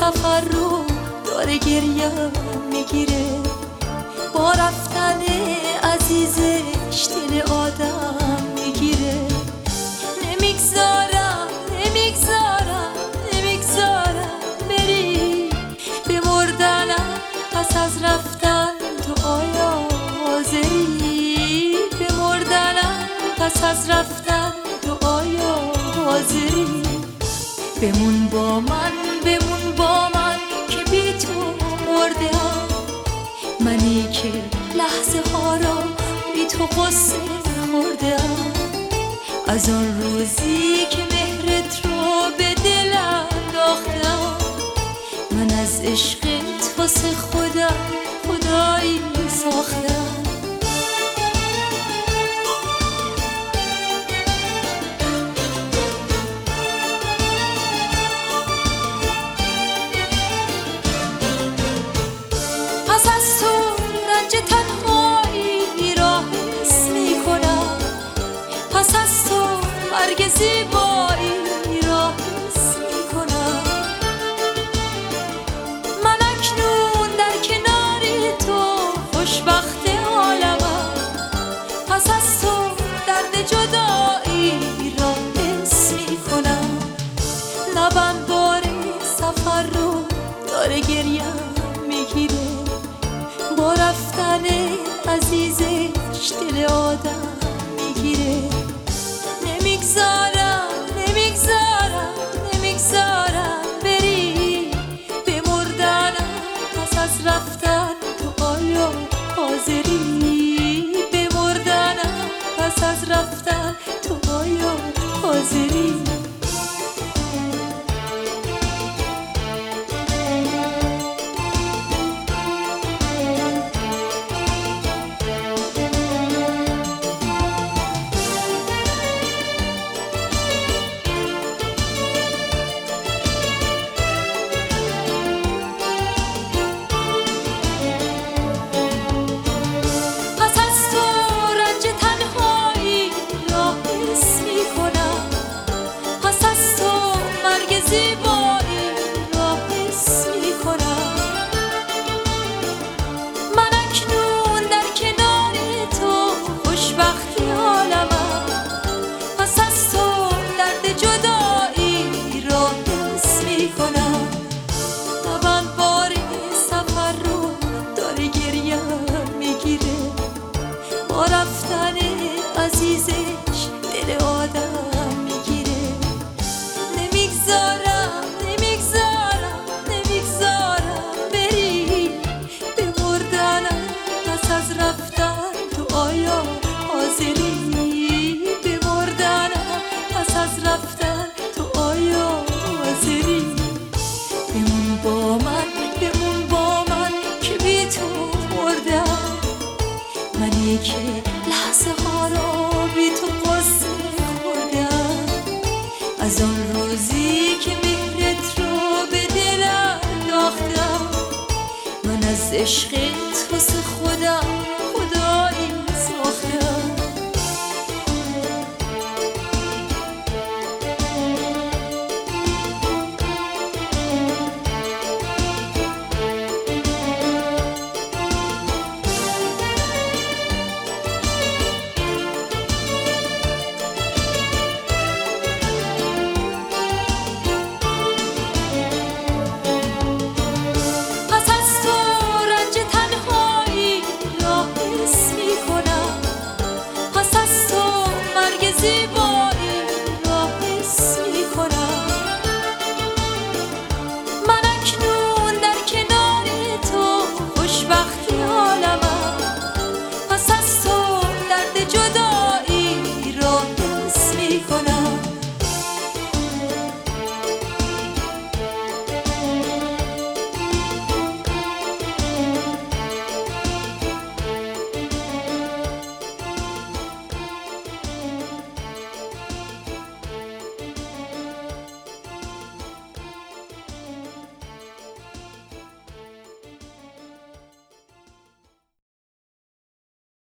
سفر رو داره گریه میگیره، با رفتن عزیزش دل آدم میگیره. نمیگذارم بری، به مردنم پس از رفتن تو آیا حاضری؟ به مردنم پس از رفتن تو آیا حاضری؟ بمون با من که بی تو مردم، منی که لحظه ها را بی تو قصه خوردم. از آن روزی که مهرت رو به دل انداختم، من از عشقت واسه خودم خدایی ساختم. پس از تو رنج تنهایی را حس میکنم، پس از تو مرگ زیبایی را حس میکنم. من اکنون در کنار تو خوشبخت عالمم، پس از تو درد جدایی را حس میکنم. لبم بار سفر رو داره گریه میگیره، با رفتن عزیزش دل آدم میگیره. نمیگذارم بری، به مردنم پس از رفتن تو آیا حاضری؟ به مردنم پس از رفتن تو آیا حاضری؟ زیبایی را حس میکنم. من اکنون در کنار تو خوشبخت عالمم، پس از تو درد جدایی را حس میکنم. لبم بار سفر رو داره گریه میگیره، با رفتن عزیزش دل آدم میگیره. نمیگذارم بری، به مردنم پس از رفتن تو آیا حاضری؟ به مردنم پس از رفتن تو آیا حاضری؟ بمون با من که بی تو مردم، منی که لحظه ها را بی تو قصه خوردم. از آن روزی که مهرت رو به دل انداختم، من از عشقت واسه خودم